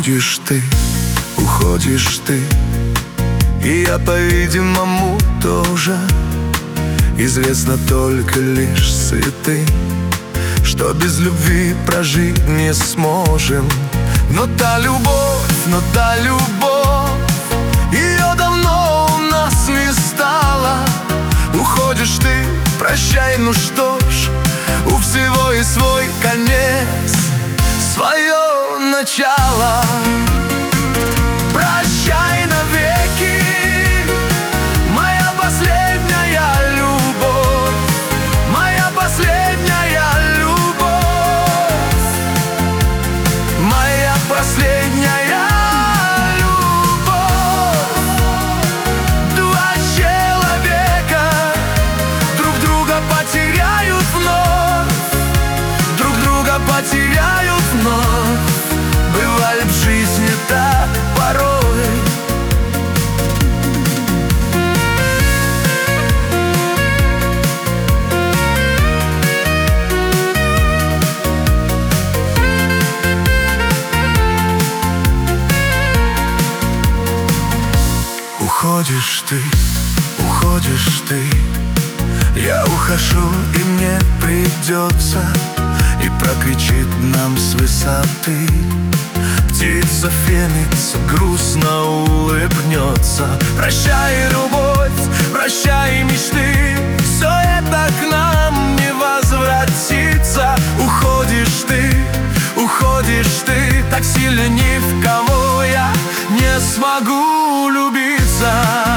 уходишь ты, и я, по-видимому, тоже. Известно только лишь святым, что без любви прожить не сможем. Но та любовь, ее давно у нас не стало. Уходишь ты, прощай, ну что ж, у всего и свой конец, свое начало. Прощай навеки, моя последняя любовь, моя последняя любовь, моя последняя любовь. Два человека друг друга потеряют вновь, друг друга потеряют вновь. Бывает в жизни так порой. Уходишь ты, я ухожу, и мне придется, и прокричит нам с высоты. Птица феникс грустно улыбнется. Прощай, любовь, прощай, мечты, все это к нам не возвратится. Уходишь ты, так сильно ни в кого я не смогу любиться.